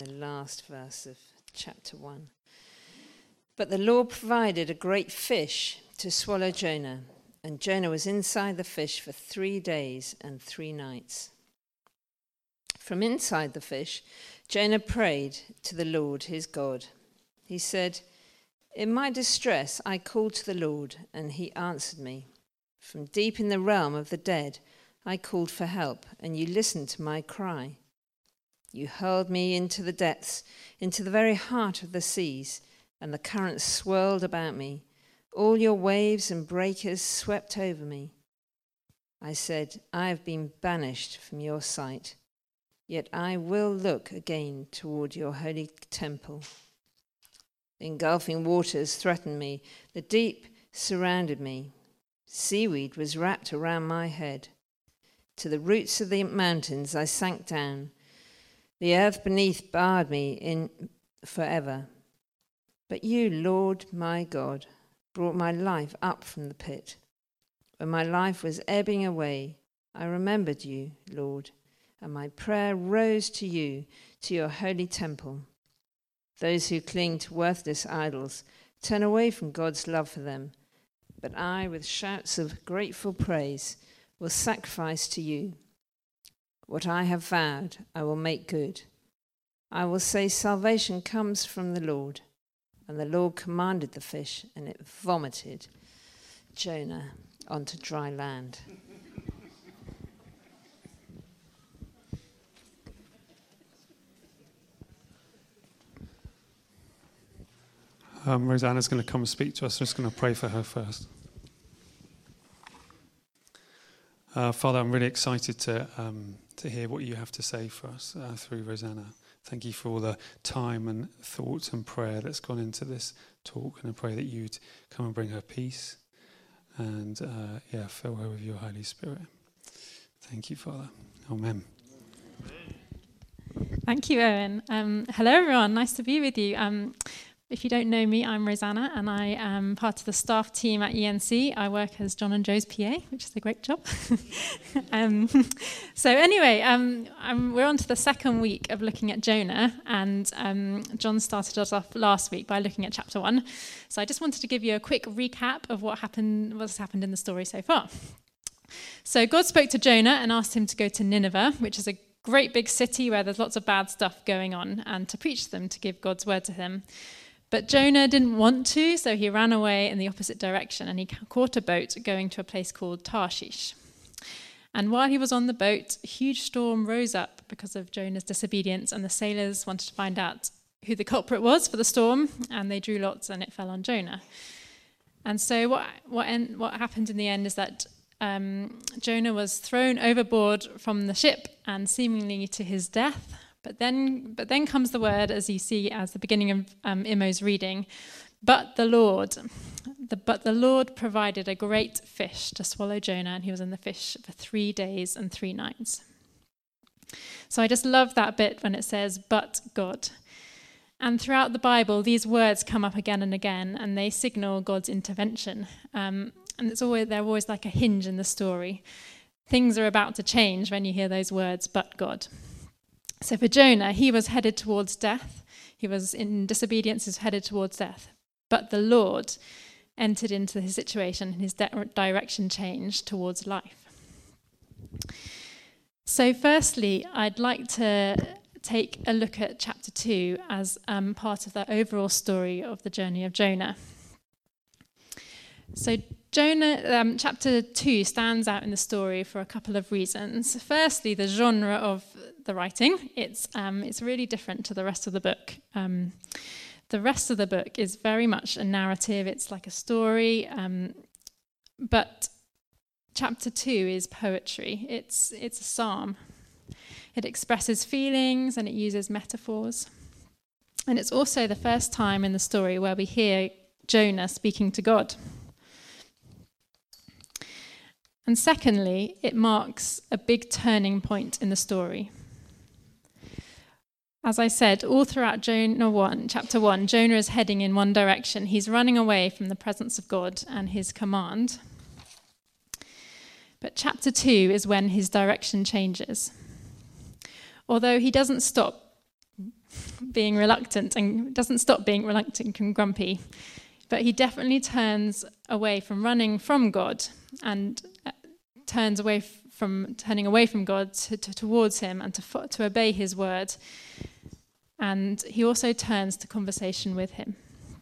the last verse of chapter 1. But the Lord provided a great fish to swallow Jonah, and Jonah was inside the fish for 3 days and 3 nights. From inside the fish, Jonah prayed to the Lord his God. He said, "In my distress I called to the Lord, and he answered me. From deep in the realm of the dead I called for help, and you listened to my cry. You hurled me into the depths, into the very heart of the seas, and the currents swirled about me. All your waves and breakers swept over me. I said, I have been banished from your sight, yet I will look again toward your holy temple." The engulfing waters threatened me. The deep surrounded me. Seaweed was wrapped around my head. To the roots of the mountains I sank down. The earth beneath barred me in forever. But you, Lord my God, brought my life up from the pit. When my life was ebbing away, I remembered you, Lord, and my prayer rose to you, to your holy temple. Those who cling to worthless idols turn away from God's love for them. But I, with shouts of grateful praise, will sacrifice to you. What I have vowed, I will make good. I will say salvation comes from the Lord. And the Lord commanded the fish, and it vomited Jonah onto dry land. Rosanna's going to come and speak to us. I'm just going to pray for her first. Father, I'm really excited to hear what you have to say for us through Rosanna. Thank you for all the time and thoughts and prayer that's gone into this talk, and I pray that you'd come and bring her peace and fill her with your Holy Spirit. Thank you, Father. Amen. Thank you, Owen. Hello, everyone. Nice to be with you. If you don't know me, I'm Rosanna, and I am part of the staff team at ENC. I work as John and Joe's PA, which is a great job. So anyway, we're on to the second week of looking at Jonah, and John started us off last week by looking at chapter 1. So I just wanted to give you a quick recap of what's happened in the story so far. So God spoke to Jonah and asked him to go to Nineveh, which is a great big city where there's lots of bad stuff going on, and to preach to them, to give God's word to him. But Jonah didn't want to, so he ran away in the opposite direction, and he caught a boat going to a place called Tarshish. And while he was on the boat, a huge storm rose up because of Jonah's disobedience, and the sailors wanted to find out who the culprit was for the storm, and they drew lots, and it fell on Jonah. And so what happened in the end is that Jonah was thrown overboard from the ship, and seemingly to his death. But then comes the word, as you see as the beginning of Imo's reading, but the Lord provided a great fish to swallow Jonah, and he was in the fish for 3 days and 3 nights. So I just love that bit when it says, but God. And throughout the Bible, these words come up again and again, and they signal God's intervention. And they're always like a hinge in the story. Things are about to change when you hear those words, but God. So for Jonah, he was headed towards death. He was in disobedience, is headed towards death. But the Lord entered into his situation, and his direction changed towards life. So firstly, I'd like to take a look at chapter 2 as part of the overall story of the journey of Jonah. So Jonah, chapter 2 stands out in the story for a couple of reasons. Firstly, the genre of the writing. It's really different to the rest of the book. The rest of the book is very much a narrative. It's like a story, but chapter 2 is poetry. It's a psalm. It expresses feelings and it uses metaphors. And it's also the first time in the story where we hear Jonah speaking to God. And secondly, it marks a big turning point in the story. As I said, all throughout chapter 1, Jonah is heading in one direction. He's running away from the presence of God and his command. But chapter 2 is when his direction changes. Although he doesn't stop being reluctant and doesn't stop being reluctant and grumpy. But he definitely turns away from running from God and turns away from turning away from God towards him and to obey his word. And he also turns to conversation with him.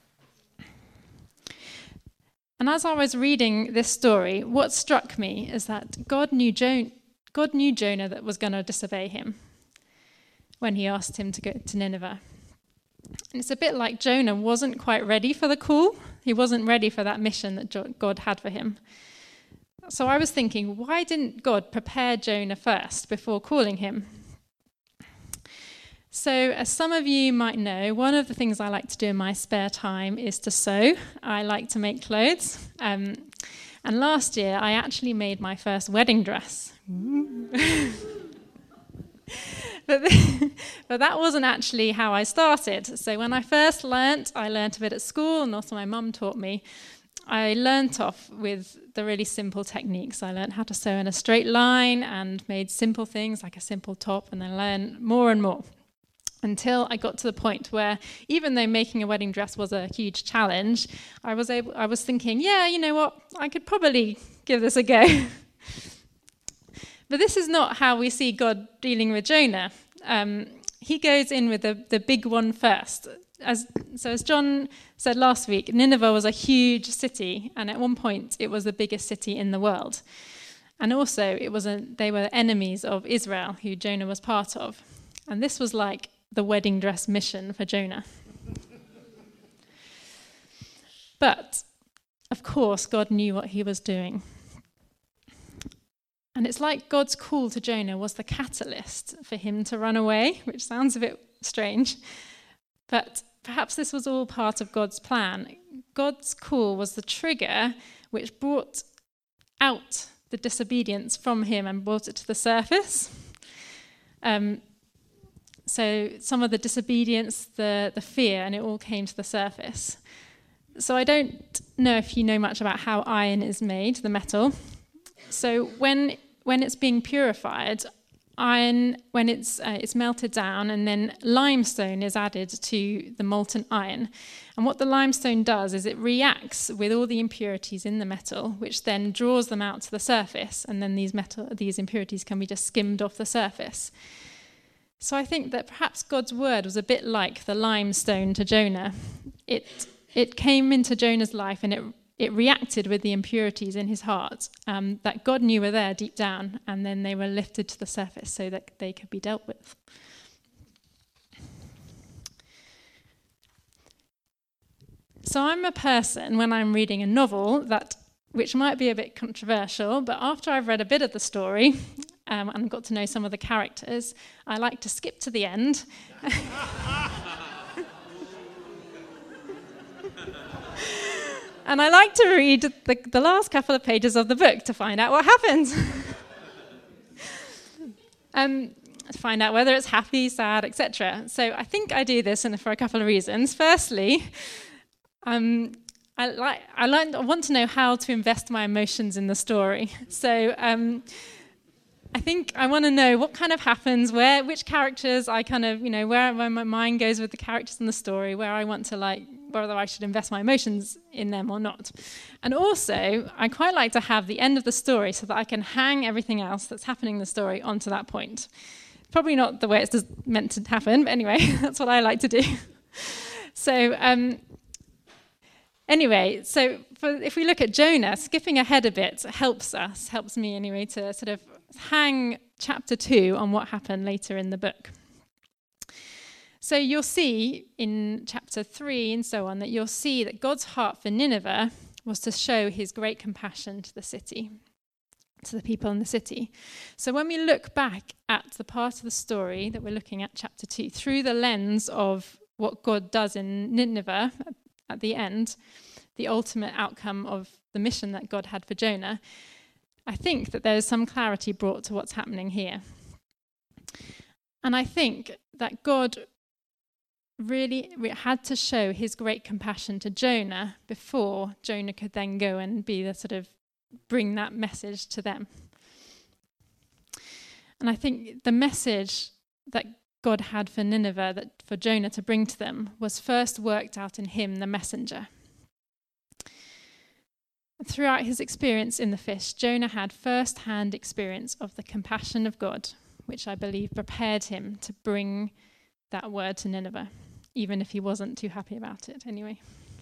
And as I was reading this story, what struck me is that God knew Jonah that was going to disobey him when he asked him to go to Nineveh. And it's a bit like Jonah wasn't quite ready for the call. He wasn't ready for that mission that God had for him. So I was thinking, why didn't God prepare Jonah first before calling him? So as some of you might know, one of the things I like to do in my spare time is to sew. I like to make clothes. And last year, I actually made my first wedding dress. But that wasn't actually how I started. So when I first learnt a bit at school, and also my mum taught me. I learnt off with the really simple techniques. I learnt how to sew in a straight line and made simple things like a simple top, and then learned more and more until I got to the point where, even though making a wedding dress was a huge challenge, I was thinking, yeah, you know what, I could probably give this a go. But this is not how we see God dealing with Jonah. He goes in with the big one first. As John said last week, Nineveh was a huge city, and at one point it was the biggest city in the world. And also they were enemies of Israel, who Jonah was part of. And this was like the wedding dress mission for Jonah. But, of course, God knew what he was doing. And it's like God's call to Jonah was the catalyst for him to run away, which sounds a bit strange. But perhaps this was all part of God's plan. God's call was the trigger which brought out the disobedience from him and brought it to the surface. So some of the disobedience, the fear, and it all came to the surface. So I don't know if you know much about how iron is made, the metal. So when it's being purified, iron, when it's melted down, and then limestone is added to the molten iron. And what the limestone does is it reacts with all the impurities in the metal, which then draws them out to the surface, and then these impurities can be just skimmed off the surface. So I think that perhaps God's word was a bit like the limestone to Jonah. It came into Jonah's life, and it reacted with the impurities in his heart that God knew were there deep down, and then they were lifted to the surface so that they could be dealt with. So I'm a person, when I'm reading a novel, which might be a bit controversial, but after I've read a bit of the story and got to know some of the characters, I like to skip to the end. And I like to read the last couple of pages of the book to find out what happens. To find out whether it's happy, sad, etc. So I think I do this for a couple of reasons. Firstly, I want to know how to invest my emotions in the story. So I think I want to know what kind of happens, which characters I kind of, where my mind goes with the characters in the story, where I want to whether I should invest my emotions in them or not. And also, I quite like to have the end of the story so that I can hang everything else that's happening in the story onto that point. Probably not the way it's meant to happen, but anyway, that's what I like to do. So if we look at Jonah, skipping ahead a bit helps me anyway, to sort of hang chapter 2 on what happened later in the book. So you'll see in chapter 3 and so on that you'll see that God's heart for Nineveh was to show his great compassion to the city, to the people in the city. So when we look back at the part of the story that we're looking at, chapter 2, through the lens of what God does in Nineveh at the end, the ultimate outcome of the mission that God had for Jonah, I think that there's some clarity brought to what's happening here. And I think that God really had to show his great compassion to Jonah before Jonah could then go and be the sort of bring that message to them. And I think the message that God had for Nineveh, that for Jonah to bring to them, was first worked out in him, the messenger. Throughout his experience in the fish, Jonah had first-hand experience of the compassion of God, which I believe prepared him to bring that word to Nineveh, even if he wasn't too happy about it anyway.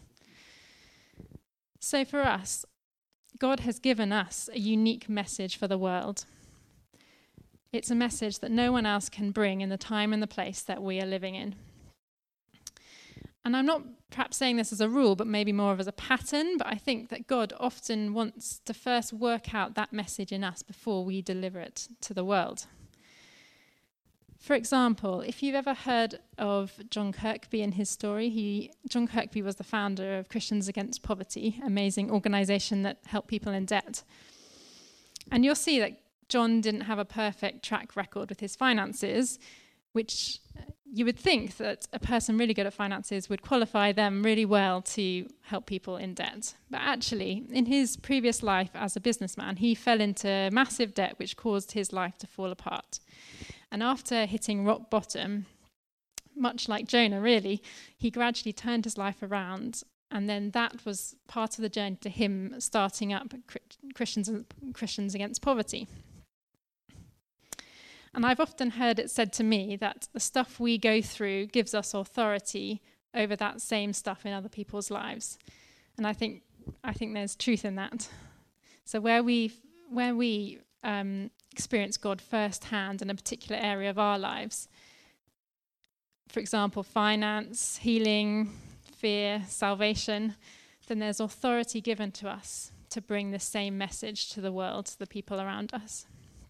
So for us, God has given us a unique message for the world. It's a message that no one else can bring in the time and the place that we are living in. And I'm not perhaps saying this as a rule, but maybe more of as a pattern, but I think that God often wants to first work out that message in us before we deliver it to the world. For example, if you've ever heard of John Kirkby and his story, John Kirkby was the founder of Christians Against Poverty, an amazing organisation that helped people in debt. And you'll see that John didn't have a perfect track record with his finances, which you would think that a person really good at finances would qualify them really well to help people in debt. But actually, in his previous life as a businessman, he fell into massive debt, which caused his life to fall apart. And after hitting rock bottom, much like Jonah really, he gradually turned his life around. And then that was part of the journey to him starting up Christians Against Poverty. And I've often heard it said to me that the stuff we go through gives us authority over that same stuff in other people's lives. And I think there's truth in that. So where we experience God firsthand in a particular area of our lives, for example, finance, healing, fear, salvation, then there's authority given to us to bring the same message to the world, to the people around us.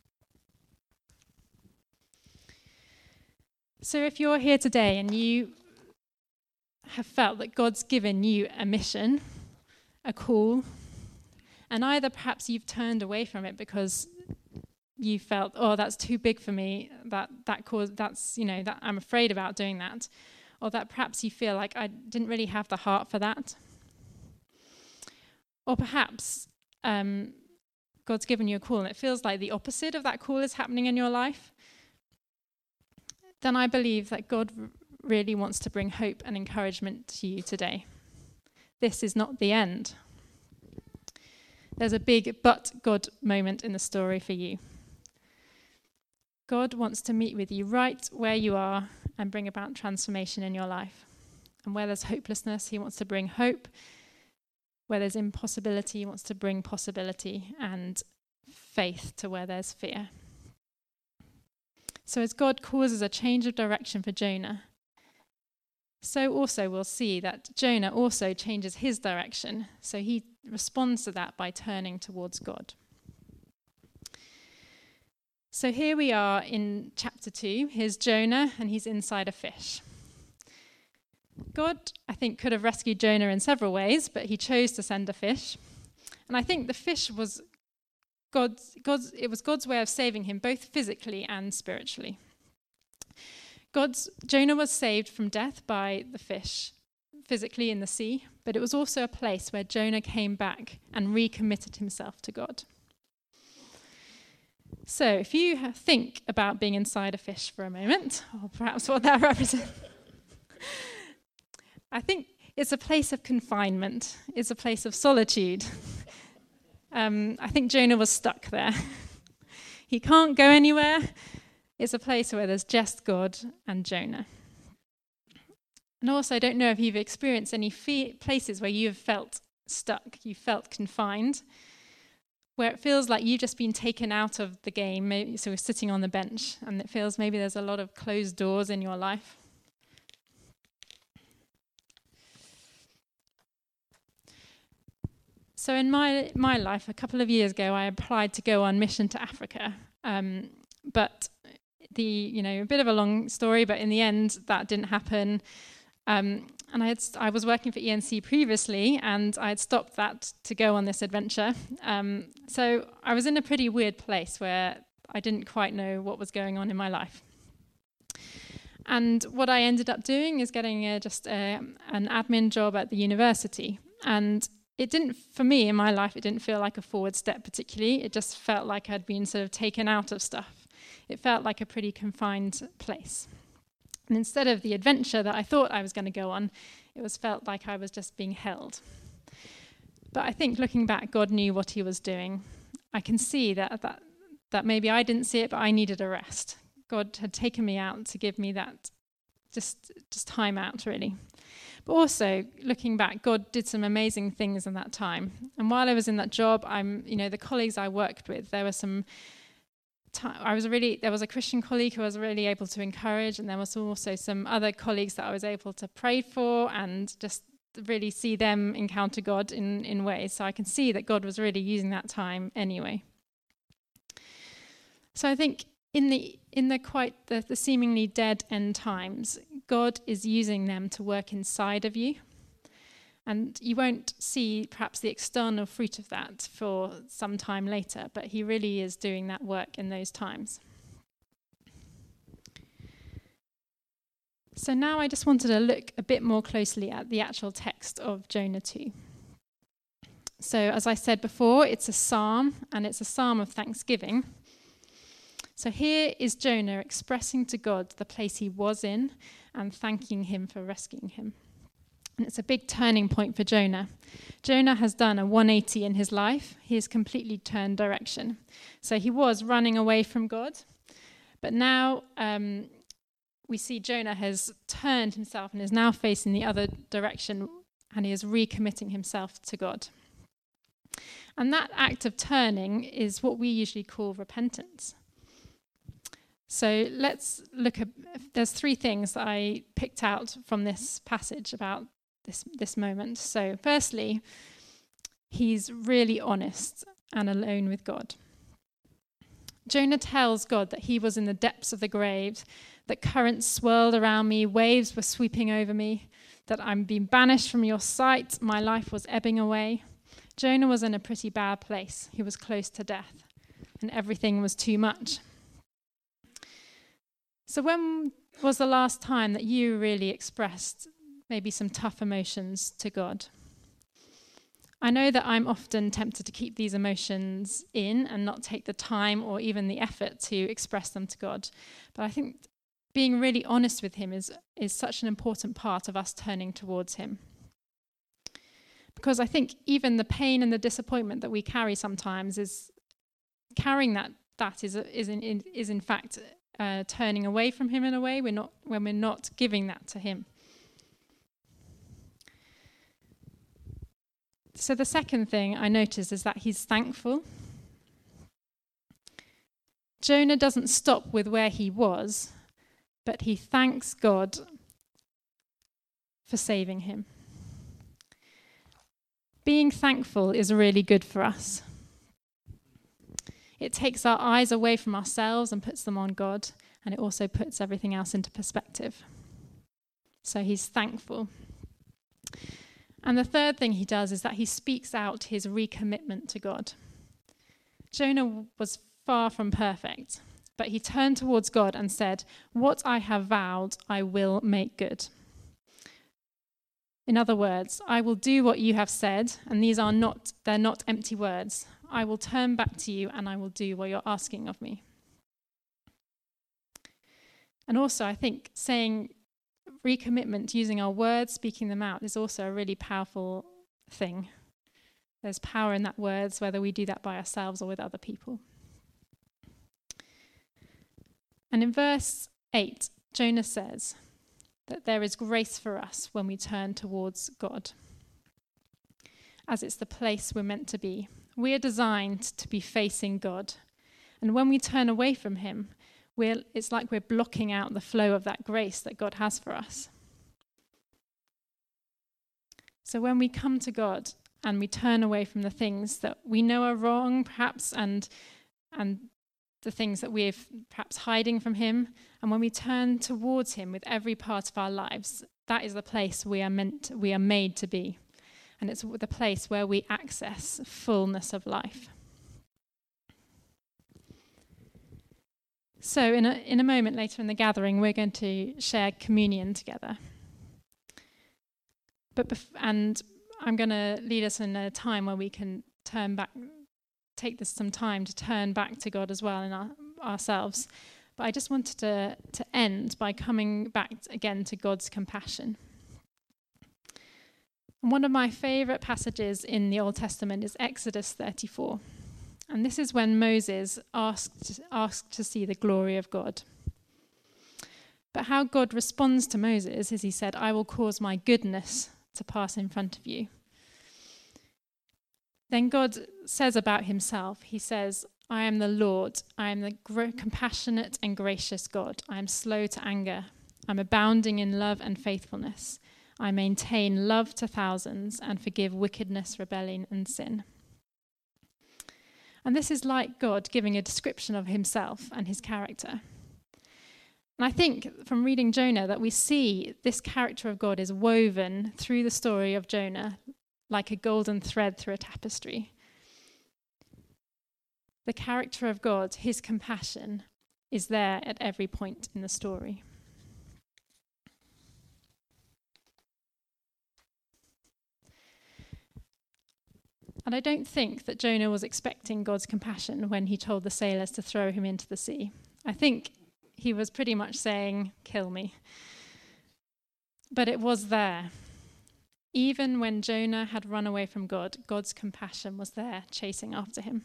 So if you're here today and you have felt that God's given you a mission, a call, and either perhaps you've turned away from it because you felt, oh, that's too big for me, that I'm afraid about doing that, or that perhaps you feel like I didn't really have the heart for that, or perhaps God's given you a call and it feels like the opposite of that call is happening in your life, then I believe that God really wants to bring hope and encouragement to you today. This is not the end. There's a big but God moment in the story for you. God wants to meet with you right where you are and bring about transformation in your life. And where there's hopelessness, he wants to bring hope. Where there's impossibility, he wants to bring possibility and faith to where there's fear. So as God causes a change of direction for Jonah, so also we'll see that Jonah also changes his direction. So he responds to that by turning towards God. So here we are in chapter 2. Here's Jonah, and he's inside a fish. God, I think, could have rescued Jonah in several ways, but he chose to send a fish. And I think the fish was God's way of saving him, both physically and spiritually. Jonah was saved from death by the fish, physically in the sea, but it was also a place where Jonah came back and recommitted himself to God. So if you think about being inside a fish for a moment, or perhaps what that represents, I think it's a place of confinement. It's a place of solitude. I think Jonah was stuck there. He can't go anywhere. It's a place where there's just God and Jonah. And also, I don't know if you've experienced any places where you've felt stuck, you felt confined, where it feels like you've just been taken out of the game, maybe, so we're sitting on the bench, and it feels maybe there's a lot of closed doors in your life. So in my life, a couple of years ago, I applied to go on mission to Africa. But a bit of a long story, but in the end, that didn't happen. And I was working for ENC previously, and I had stopped that to go on this adventure. So I was in a pretty weird place where I didn't quite know what was going on in my life. And what I ended up doing is getting an admin job at the university. And it didn't, for me in my life, it didn't feel like a forward step particularly. It just felt like I'd been sort of taken out of stuff. It felt like a pretty confined place. And instead of the adventure that I thought I was going to go on, it was felt like I was just being held. But I think looking back, God knew what he was doing. I can see that maybe I didn't see it, but I needed a rest. God had taken me out to give me that just time out, really. But also, looking back, God did some amazing things in that time. And while I was in that job, the colleagues I worked with, there was a Christian colleague who I was really able to encourage, and there was also some other colleagues that I was able to pray for and just really see them encounter God in ways. So I can see that God was really using that time anyway. So I think in the seemingly dead end times, God is using them to work inside of you. And you won't see perhaps the external fruit of that for some time later, but he really is doing that work in those times. So now I just wanted to look a bit more closely at the actual text of Jonah 2. So as I said before, it's a psalm, and it's a psalm of thanksgiving. So here is Jonah expressing to God the place he was in and thanking him for rescuing him. And it's a big turning point for Jonah. Jonah has done a 180 in his life. He has completely turned direction. So he was running away from God, but now we see Jonah has turned himself and is now facing the other direction, and he is recommitting himself to God. And that act of turning is what we usually call repentance. So let's look at, there's 3 things that I picked out from this passage about this moment. So firstly, he's really honest and alone with God. Jonah tells God that he was in the depths of the grave, that currents swirled around me, waves were sweeping over me, that I'm being banished from your sight, my life was ebbing away. Jonah was in a pretty bad place. He was close to death, and everything was too much. So when was the last time that you really expressed maybe some tough emotions to God? I know that I'm often tempted to keep these emotions in and not take the time or even the effort to express them to God. But I think being really honest with him is such an important part of us turning towards him. Because I think even the pain and the disappointment that we carry sometimes is carrying that is in fact turning away from him in a way when we're not giving that to him. So the second thing I noticed is that he's thankful. Jonah doesn't stop with where he was, but he thanks God for saving him. Being thankful is really good for us. It takes our eyes away from ourselves and puts them on God, and it also puts everything else into perspective. So he's thankful. And the third thing he does is that he speaks out his recommitment to God. Jonah was far from perfect, but he turned towards God and said, "What I have vowed, I will make good." In other words, I will do what you have said, and they're not empty words. I will turn back to you and I will do what you're asking of me. And also, I think saying recommitment, using our words, speaking them out, is also a really powerful thing. There's power in that words, whether we do that by ourselves or with other people. And in verse 8, Jonah says that there is grace for us when we turn towards God, as it's the place we're meant to be. We are designed to be facing God. And when we turn away from him, it's like we're blocking out the flow of that grace that God has for us. So when we come to God and we turn away from the things that we know are wrong, perhaps, and the things that we're perhaps hiding from him, and when we turn towards him with every part of our lives, that is the place we are made to be. And it's the place where we access fullness of life. So in a moment later in the gathering, we're going to share communion together. And I'm going to lead us in a time where we can turn back, take some time to turn back to God as well in ourselves. But I just wanted to end by coming back again to God's compassion. And one of my favourite passages in the Old Testament is Exodus 34. And this is when Moses asked to see the glory of God. But how God responds to Moses is he said, "I will cause my goodness to pass in front of you." Then God says about himself, he says, "I am the Lord, I am the compassionate and gracious God. I am slow to anger. I'm abounding in love and faithfulness. I maintain love to thousands and forgive wickedness, rebellion, and sin." And this is like God giving a description of himself and his character. And I think from reading Jonah that we see this character of God is woven through the story of Jonah like a golden thread through a tapestry. The character of God, his compassion, is there at every point in the story. And I don't think that Jonah was expecting God's compassion when he told the sailors to throw him into the sea. I think he was pretty much saying, "Kill me." But it was there. Even when Jonah had run away from God, God's compassion was there, chasing after him.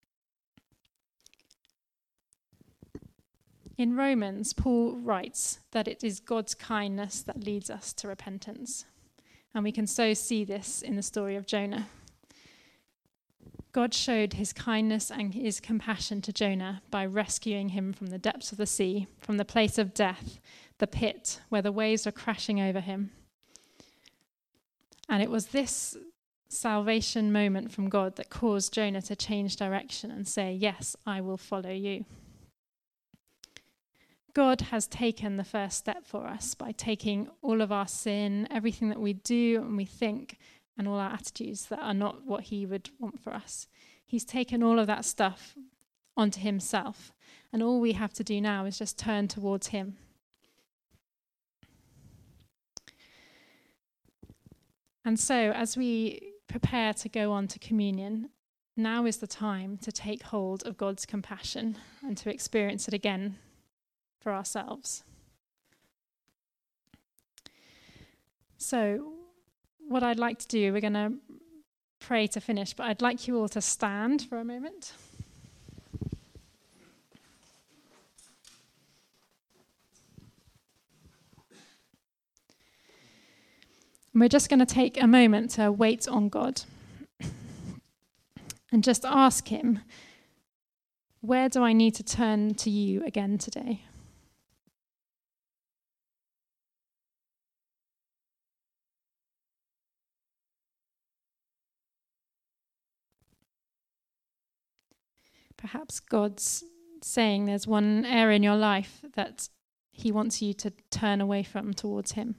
In Romans, Paul writes that it is God's kindness that leads us to repentance. And we can so see this in the story of Jonah. God showed his kindness and his compassion to Jonah by rescuing him from the depths of the sea, from the place of death, the pit, where the waves were crashing over him. And it was this salvation moment from God that caused Jonah to change direction and say, "Yes, I will follow you." God has taken the first step for us by taking all of our sin, everything that we do and we think, and all our attitudes that are not what he would want for us. He's taken all of that stuff onto himself. And all we have to do now is just turn towards him. And so as we prepare to go on to communion, now is the time to take hold of God's compassion and to experience it again for ourselves. So what I'd like to do, we're going to pray to finish, but I'd like you all to stand for a moment. And we're just going to take a moment to wait on God and just ask him, where do I need to turn to you again today? Perhaps God's saying there's one area in your life that he wants you to turn away from towards him.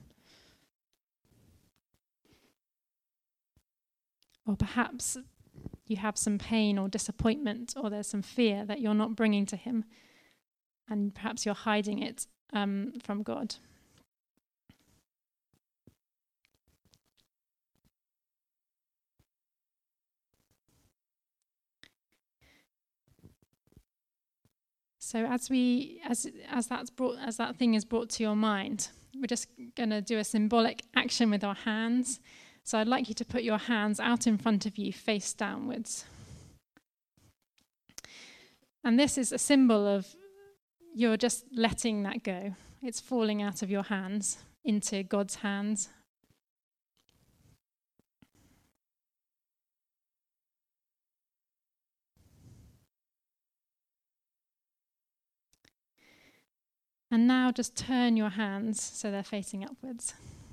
Or perhaps you have some pain or disappointment, or there's some fear that you're not bringing to him, and perhaps you're hiding it from God. So as that thing is brought to your mind, we're just going to do a symbolic action with our hands. So I'd like you to put your hands out in front of you, face downwards. And this is a symbol of you're just letting that go. It's falling out of your hands into God's hands. And now just turn your hands so they're facing upwards.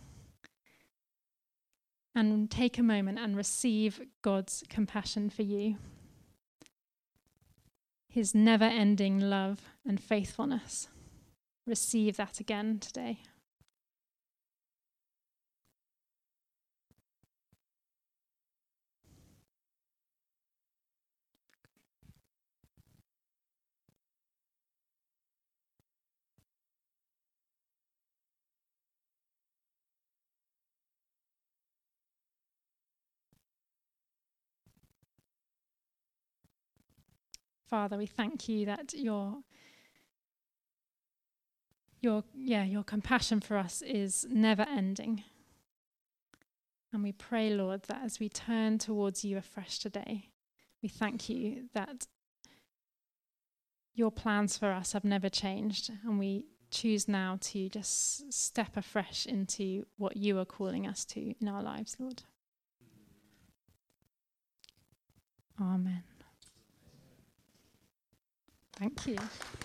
And take a moment and receive God's compassion for you. His never-ending love and faithfulness. Receive that again today. Father, we thank you that your your compassion for us is never ending. And we pray, Lord, that as we turn towards you afresh today, we thank you that your plans for us have never changed, and we choose now to just step afresh into what you are calling us to in our lives, Lord. Amen. Thank you.